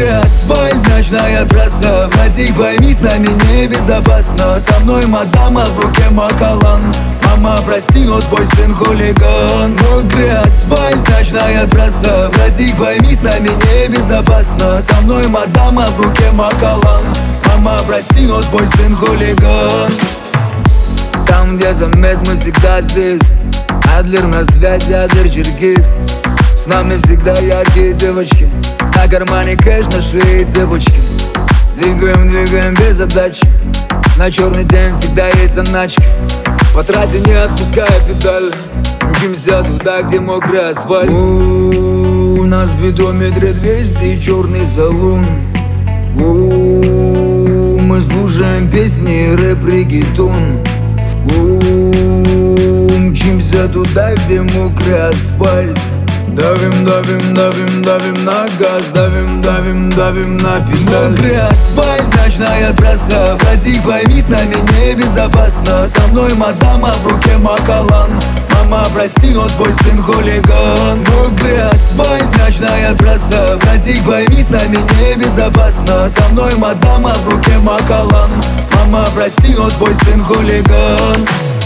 Мокрый асфальт, ночная трасса. Братик, пойми, с нами небезопасно. Со мной мадам, а в руке макалан. Мама, прости, но твой сын хулиган. Мокрый асфальт, ночная трасса. Братик, пойми, с нами небезопасно. Со мной мадам, а в руке макалан. Мама, прости, но твой сын хулиган. Там, где замес, мы всегда здесь. Адлер на связи, Адлер Черкис. С нами всегда яркие девочки. На кармане кэш, на шее цепочки. Двигаем без задачи. На черный день всегда есть заначка. По трассе не отпуская педаль. Мчимся туда, где мокрый асфальт. У нас в видометре 200 и черный салон. Мы слушаем песни, рэп, регетон. Мчимся туда, где мокрый асфальт. Давим на газ, давим на педаль. Мокрый асфальт, ночная трасса. Братик, пойми, с нами небезопасно. Со мной мадам, а в руке макалан. Мама, прости, но твой сын хулиган. Мокрый асфальт, ночная трасса. Братик, пойми, с нами небезопасно. Со мной мадам, а в руке макалан. Мама, прости, но твой сын хулиган.